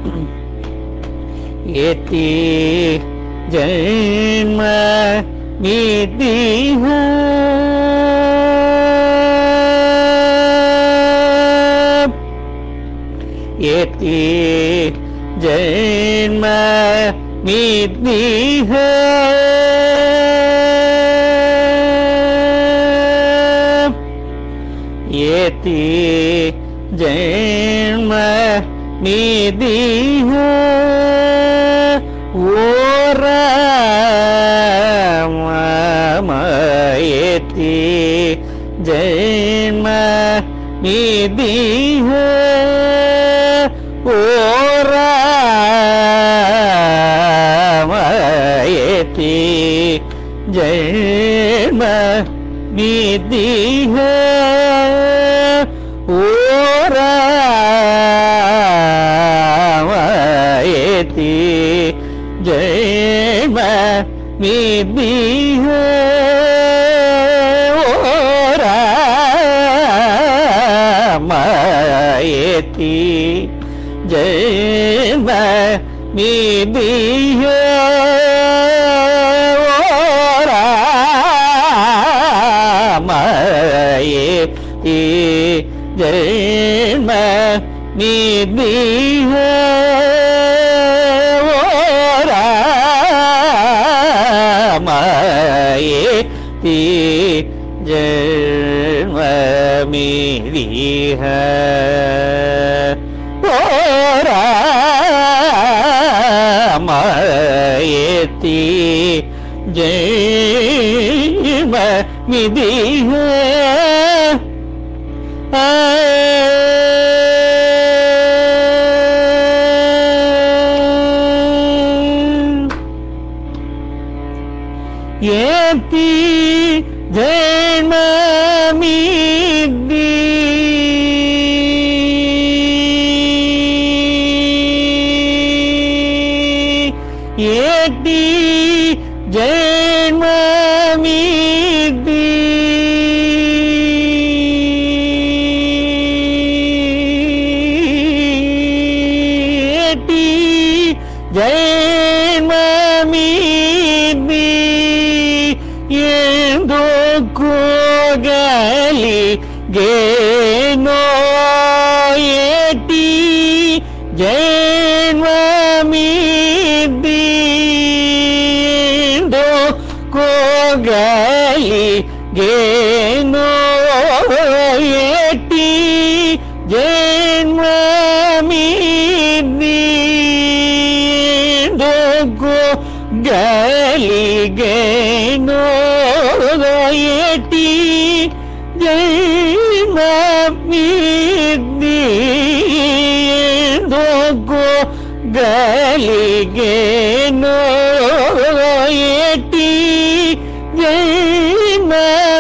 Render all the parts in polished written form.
एति जन्म विधिः एति जन्म विधिः एति जन्म विधिः एति जन्म विधिः एति जन्म विधिः एति जन्म विधिः एति जन्म विधिः एति जन्म विधिः एति जन्म विधिः एति जन्म विधिः एति जन्म विधिः एति जन्म जन्म कोगली गेनो एति जन्म कोगली गेनो एति जन्म गली गेनो एति जन्म गली गेनो एति जन्म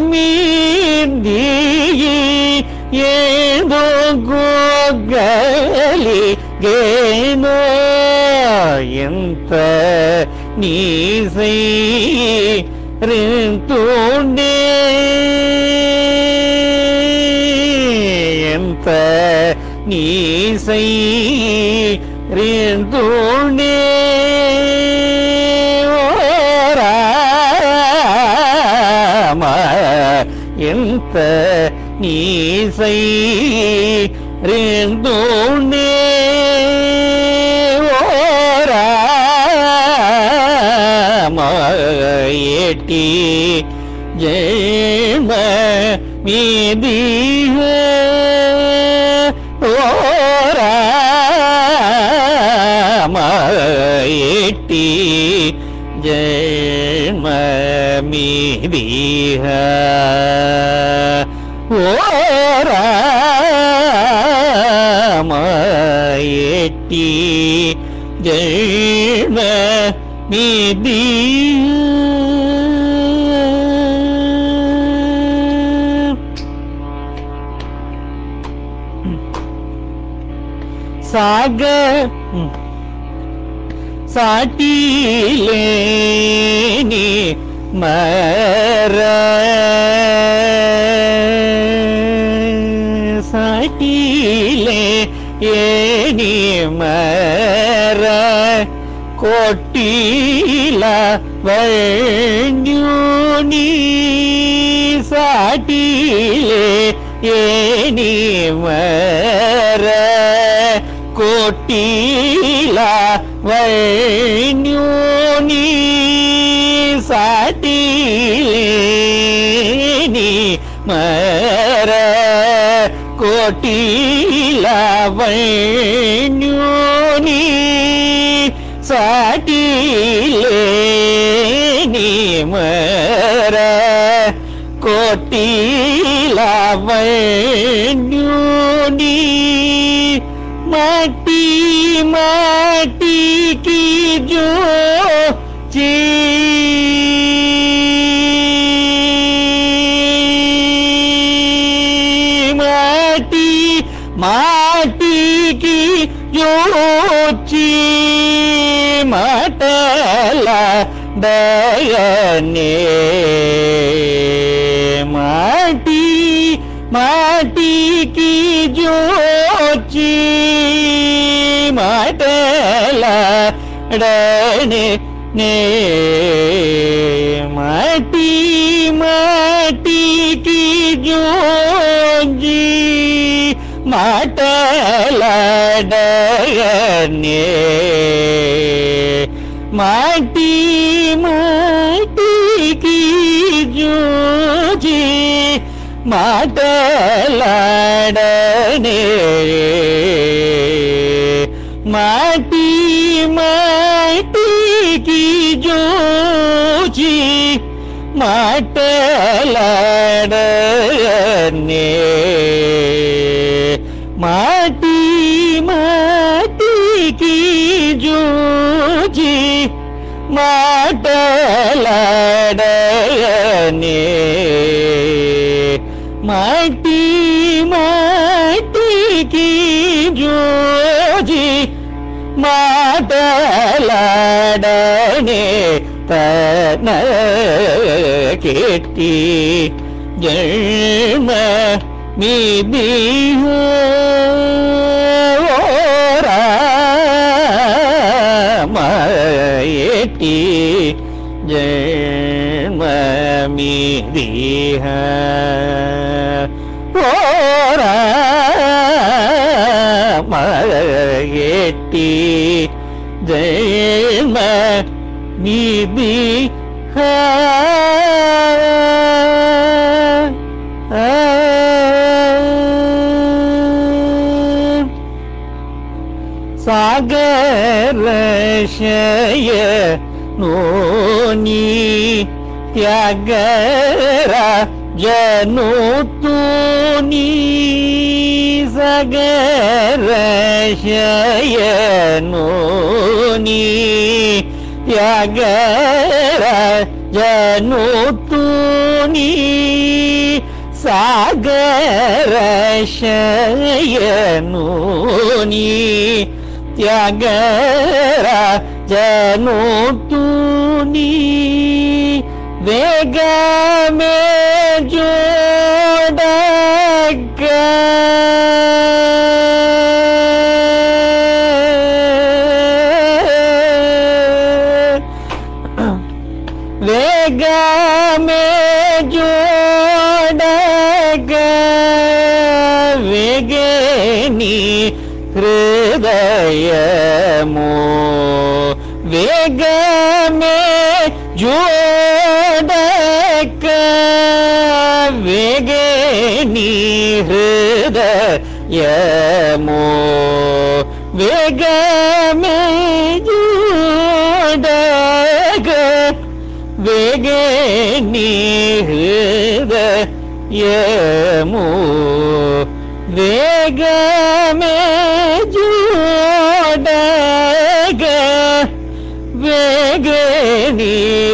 गली गेनो ಎಂತ ನೀಸೈ ರಿಂತುಂಡೆ ಎಂತ ನೀಸೈ ರಿಂತುಂಡೆ ರಾಮ ಎಂತ ನೀಸೈ ರಿಂತುಂಡೆ एति जन्म विधिः एति जन्म विधिः एति जन्म विधिः साटिलेनी मर साटिले நீ மர கோட்டில வண்யூனி சாட்டிலே ஏனி மர கோட்டில வண்யூனி சாட்டிலே நீ மர கோட்டில வண்யூனி சாட்டிலே நீ மர கோட்டில வண்யூனி மாட்டி மாட்டி की जो माटी माटी की जोची मटला दयने माटी माटी की जोची मटला डने ने माटी माटी की जोजी माटला डने माटी माटी की जोजी माटला डने माटी माटी की जोजी माटला डने माटी माटी की जोजी माटला डने माटी माटी की जोजी माटलाडने तन केटी जन्म मिदी हो रामयेटी जन्म मिदी है रामयेटी जन्म मिदी है सागर शय नोनी त्यागरा जनु तूनी सागर शयनोनी त्यागरा जनु तूनी सागर शयनोनी त्यागरा जनु तूनी वेग में जोड़ग वेग में जोड़ग वेगनी हृदय मो वेग में जोड़क वेगनी हृदय मो वेग में जोड़क वेगनी हृदय मो वेग में जोड़क वेगनी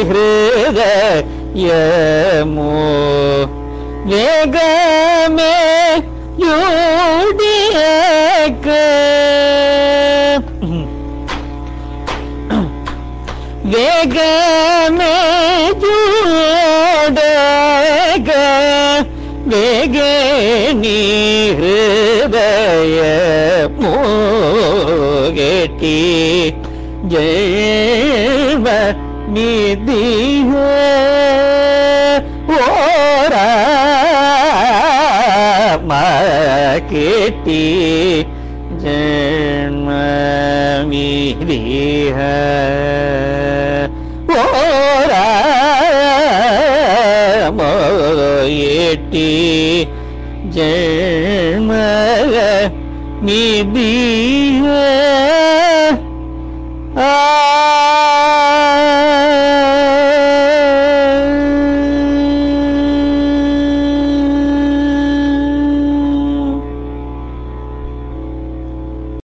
हृदय मो वेग में जोड़क वेग में जोड़क वेगनी हृदय मो கேட்டி ஜெயம நிதிய ஓராம கேட்டி ஜென்ம விதிய ஓராமோயேட்டி ஜென்ம நிதிய